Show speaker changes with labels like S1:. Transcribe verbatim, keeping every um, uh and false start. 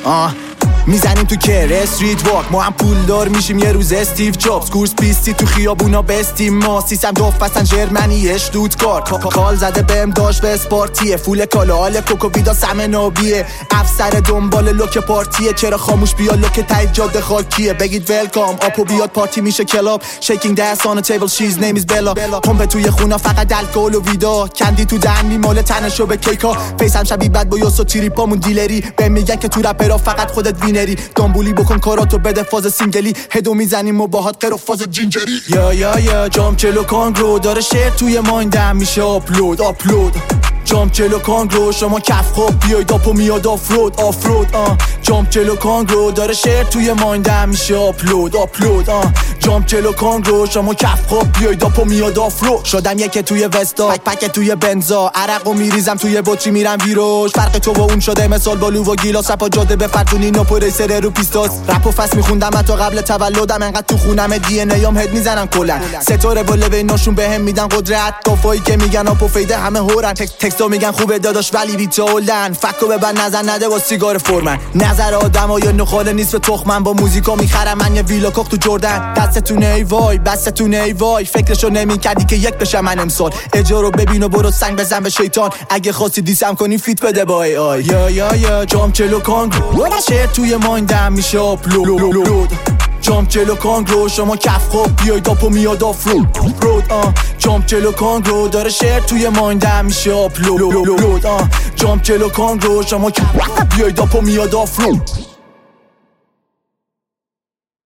S1: آه میزنیم تو کر استریت واک، ما هم پولدار میشیم یه روز استیو جابز. کورس پیستی تو خیابونا بستیم ما، سیستم دوف پسن جرمنی اشتوتگارت. کال زده بهم داشت به اسپارتیه، فول کالا حال کوکو ویدا سم نابیه. افسر دنبال لوک پارتیه، چرا خاموش بیا لوک تای جاده خاکیه. بگید ویلکام آپو بیاد پارتی میشه کلاب. شیکینگ دست آن تیبل شیز نیم از بلا. پمپ توی خونه فقط الکل و ویدا، کندی تو دهن میماله تنشو به کیکا. فیسم شبیه بد با یوسو تریپامون دیلری. بهم میگن که تو رپرا فقط خودت وینری. دامبولی بکن کاراتو بده فاز سینگلی، هدو میزنیم و باهات قرو فاز جینجری. یا یا یا جام چلو کانگرو داره شعر توی مایندم میشه آپلود آپلود. جام چلو کانگرو شما کف خواب بیاید آپو میاد آفرود آفرود. آه جام چلو کانگرو داره شعر توی مایندم میشه آپلود آپلود. آه جام چلو کانگرو شما کف خواب بیاید آپو میاد آفرود. شدم یک توی وستا پک پک توی بنزا، عرقو میریزم توی بطری میرم ویروش. فرق تو و اون شده مثال بالو و گیلاس، رپا جاده به فرزونی نوپو ریسر رو پیستاس. رپو فس میخوندم تا قبل تولدم، انقدر تو خونم دی ان ایام هد میزنم کلا. ستاره با لبیناشون بهم میدن قدرت، کافایی که میگن آپو فیده همه هورن. تکستو میگن خوبه داداش ولی بیت هولدن. فکو ببن نظر نده با سیگار فرمن. نظر آدما یا نخاله نیست به تخمن، با موزیکا میخرم من یه ویلا کوک تو جردن. دستتونه ای وای بستتونه ای وای، فکرشو نمیکردی که یک بشم من امسال. اجارو ببین و برو سنگ بزن به شیطان، اگه خواستی دیسم کنی فیت بده با ای آی. یا یا یا جام چلو کانگرو شعر توی مایندم میشه آپلود. جام چلو کانگرو شما کف خواب بیاید آپو میاد آفرود آفرود. آه جام چلو کانگرو داره شعر توی مایندم میشه آپلود. آه جام چلو کانگرو شما کف بیاید آپو میاد آفرود.